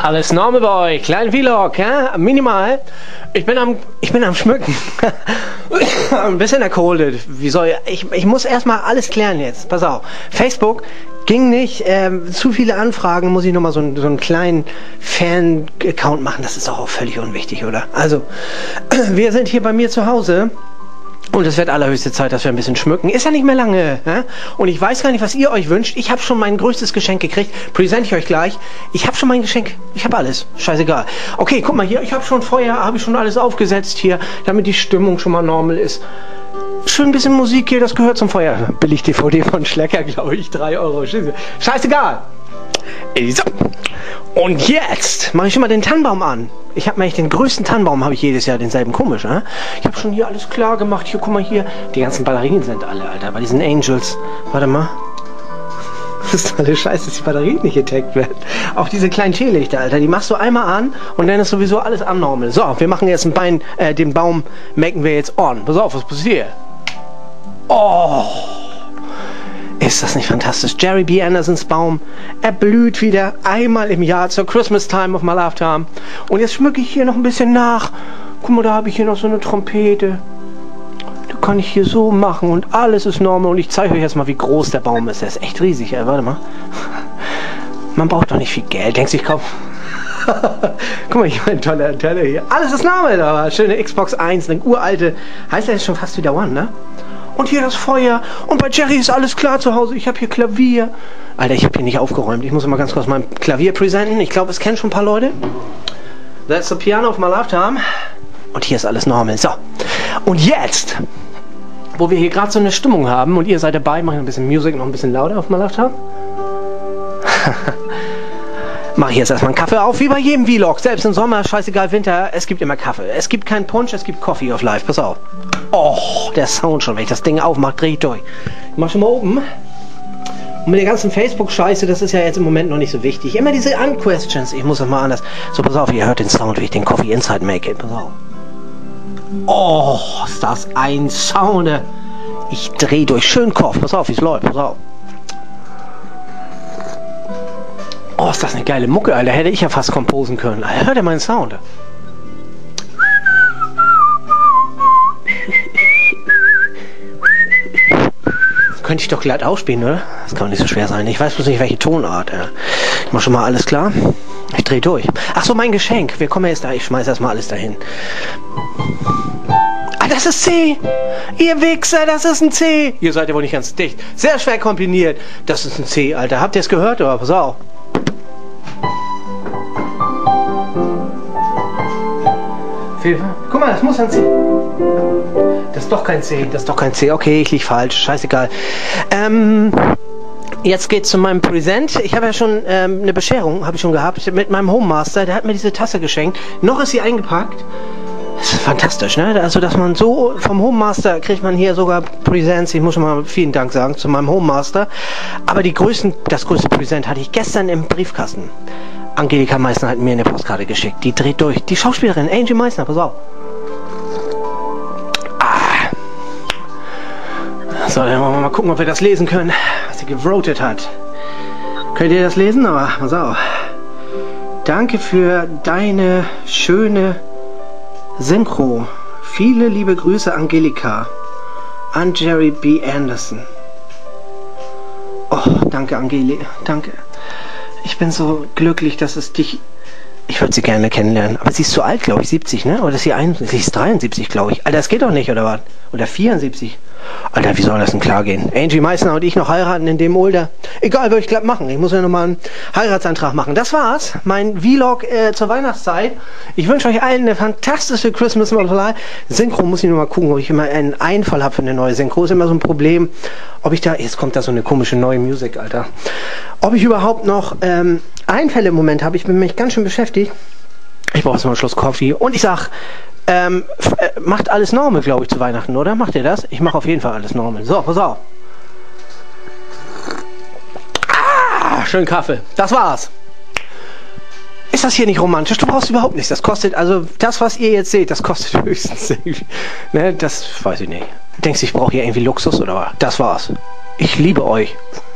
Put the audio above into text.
Alles normal bei euch, kleinen Vlog, ja? Minimal. Ich bin am Schmücken. Ein bisschen erkoldet. Wie soll ich muss erstmal alles klären jetzt. Pass auf. Facebook ging nicht. Zu viele Anfragen, muss ich nochmal so einen kleinen Fan-Account machen. Das ist auch völlig unwichtig, oder? Also, wir sind hier bei mir zu Hause. Und es wird allerhöchste Zeit, dass wir ein bisschen schmücken. Ist ja nicht mehr lange. Ja? Und ich weiß gar nicht, was ihr euch wünscht. Ich habe schon mein größtes Geschenk gekriegt. Präsente ich euch gleich. Ich habe schon mein Geschenk. Ich habe alles. Scheißegal. Okay, guck mal hier. Ich habe schon Feuer, habe ich schon alles aufgesetzt hier, damit die Stimmung schon mal normal ist. Schön ein bisschen Musik hier, das gehört zum Feuer. Billig DVD von Schlecker, glaube ich. 3 Euro. Scheißegal. So. Und jetzt mache ich schon mal den Tannenbaum an. Ich habe mir echt den größten Tannenbaum, habe ich jedes Jahr denselben, komisch, ne? Ich habe schon hier alles klar gemacht. Hier, guck mal hier. Die ganzen Batterien sind alle, Alter. Bei diesen Angels. Warte mal. Das ist alles scheiße, dass die Batterien nicht getaggt werden. Auch diese kleinen Teelichter, Alter. Die machst du einmal an und dann ist sowieso alles abnormal. So, wir machen jetzt den Baum, machen wir jetzt on. Pass auf, was passiert? Oh! Ist das nicht fantastisch? Jerry B. Andersons Baum, er blüht wieder einmal im Jahr zur Christmas Time of my lifetime. Und jetzt schmücke ich hier noch ein bisschen nach. Guck mal, da habe ich hier noch so eine Trompete. Da kann ich hier so machen und alles ist normal. Und ich zeige euch jetzt mal, wie groß der Baum ist. Der ist echt riesig, ey. Warte mal. Man braucht doch nicht viel Geld. Denkst du, ich kaufe... Guck mal, ich meine, tolle Antenne hier. Alles ist normal, aber schöne Xbox 1, eine uralte. Heißt ja jetzt schon fast wieder One, ne? Und hier das Feuer. Und bei Jerry ist alles klar zu Hause. Ich habe hier Klavier. Alter, ich habe hier nicht aufgeräumt. Ich muss mal ganz kurz mein Klavier präsentieren. Ich glaube, es kennen schon ein paar Leute. That's the piano of my lifetime. Und hier ist alles normal. So. Und jetzt, wo wir hier gerade so eine Stimmung haben und ihr seid dabei, mache ich ein bisschen Musik noch ein bisschen lauter auf my lifetime. Mache ich jetzt erstmal einen Kaffee auf, wie bei jedem Vlog. Selbst im Sommer, scheißegal, Winter, es gibt immer Kaffee. Es gibt keinen Punsch, es gibt Coffee of Life. Pass auf. Oh, der Sound schon, wenn ich das Ding aufmache, drehe ich durch. Ich mach schon mal oben. Und mit der ganzen Facebook-Scheiße, das ist ja jetzt im Moment noch nicht so wichtig. Immer diese Unquestions. Ich muss das mal anders. So, pass auf, ihr hört den Sound, wie ich den Coffee Inside make. Pass auf. Oh, ist das ein Sound. Ich drehe durch. Schön Kopf. Pass auf, wie es läuft. Pass auf. Oh, ist das eine geile Mucke, Alter. Hätte ich ja fast komposen können. Alter, hört ihr meinen Sound? Könnte ich doch glatt ausspielen, oder? Das kann nicht so schwer sein. Ich weiß bloß nicht, welche Tonart. Ich mach schon mal alles klar. Ich drehe durch. Ach so, mein Geschenk. Wir kommen jetzt da. Ich schmeiß erstmal alles dahin. Ah, das ist C. Ihr Wichser, das ist ein C. Ihr seid ja wohl nicht ganz dicht. Sehr schwer kombiniert. Das ist ein C, Alter. Habt ihr es gehört, oder? Pass auf. Guck mal, das muss ein C. Das ist doch kein C. Das ist doch kein C. Okay, ich lieg falsch. Scheißegal. Jetzt geht's zu meinem Präsent. Ich habe ja schon eine Bescherung, habe ich schon gehabt, mit meinem Home Master. Der hat mir diese Tasse geschenkt. Noch ist sie eingepackt. Das ist fantastisch, ne? Also, dass man so vom Home Master kriegt man hier sogar Präsents. Ich muss schon mal vielen Dank sagen zu meinem Home Master. Aber das größte Präsent hatte ich gestern im Briefkasten. Angelika Meissner hat mir eine Postkarte geschickt. Die dreht durch. Die Schauspielerin, Angie Meissner, pass auf. Ah. So, dann wollen wir mal gucken, ob wir das lesen können, was sie gewotet hat. Könnt ihr das lesen? Aber pass auf. Danke für deine schöne Synchro. Viele liebe Grüße, Angelika. An Jerry B. Anderson. Oh, danke, Angelika. Danke. Ich bin so glücklich, dass es dich... Ich würde sie gerne kennenlernen. Aber sie ist zu alt, glaube ich. 70, ne? Oder ist sie 71? Sie ist 73, glaube ich. Alter, das geht doch nicht, oder was? Oder 74? Alter, wie soll das denn klar gehen? Angie Meissner und ich noch heiraten in dem Alter? Egal, würde ich glatt machen. Ich muss ja nochmal einen Heiratsantrag machen. Das war's. Mein Vlog zur Weihnachtszeit. Ich wünsche euch allen eine fantastische Christmas Live. Synchro muss ich nur mal gucken, ob ich immer einen Einfall habe für eine neue Synchro. Ist immer so ein Problem, ob ich da... Jetzt kommt da so eine komische neue Musik, Alter. Ob ich überhaupt noch Einfälle im Moment habe. Ich bin mich ganz schön beschäftigt. Ich brauche jetzt mal einen Schluss Kaffee. Und ich sag... macht alles normal, glaube ich, zu Weihnachten, oder? Macht ihr das? Ich mache auf jeden Fall alles normal. So, pass auf. Ah, schön Kaffee. Das war's. Ist das hier nicht romantisch? Du brauchst überhaupt nichts. Das kostet, also das, was ihr jetzt seht, das kostet höchstens irgendwie. Ne, das weiß ich nicht. Denkst du, ich brauche hier irgendwie Luxus, oder was? Das war's. Ich liebe euch.